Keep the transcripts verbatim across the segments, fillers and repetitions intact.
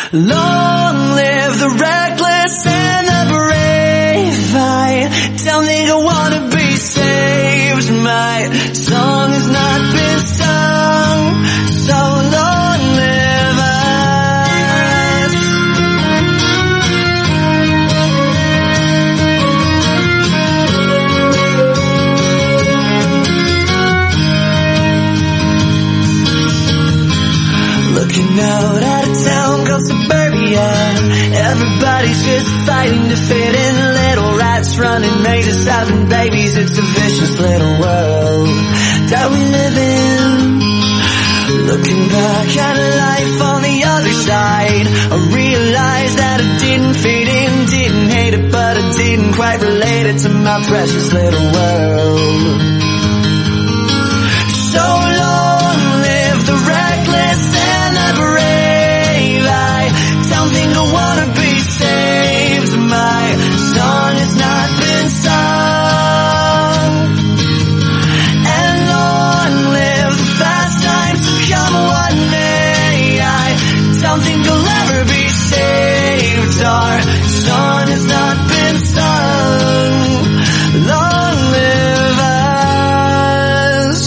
Long live the reckless and the brave. I don't think I wanna be saved. My song has not been sung, so long live us. Looking out at a town called suburbia. Everybody's just fighting to fit in. Little rats running mazes, having babies. It's a vicious little world that we live in. Looking back at life on the other side, I realized that I didn't fit in. Didn't hate it, but I didn't quite relate it to my precious little world. So long live the reckless and the brave. I don't think I wanna be saved. My song has not been sung. And long live the fast times to come one day. I don't think I'll ever be saved. Our song has not been sung. Long live us.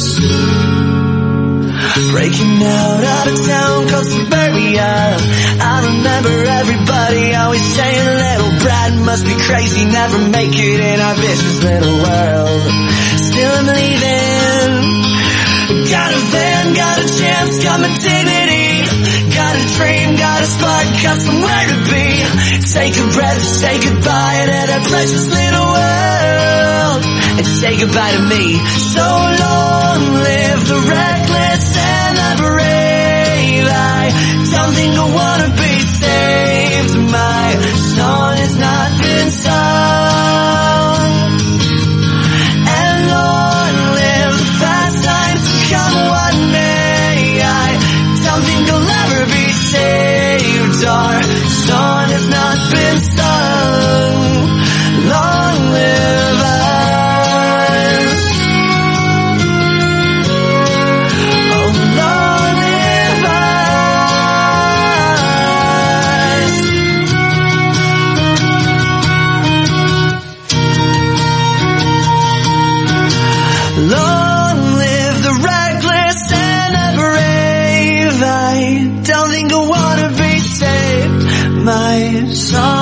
Breaking out of a town called suburbia. I remember everybody always saying little Brad must be crazy, never make it in our vicious little world. Still I'm leaving. Got a van, got a chance, got my dignity. Got a dream, got a spark, got somewhere to be. Take a breath, say goodbye to that precious little world, and say goodbye to me. So long live the reckless and the brave. I don't think I wanna be saved. My song has not been sung. And long live the fast times to come one day. I don't think I'll ever be saved. Our song has not been sung. Long live us. Oh, long live us. Long live the reckless and the brave. I don't think I wanna be saved. My song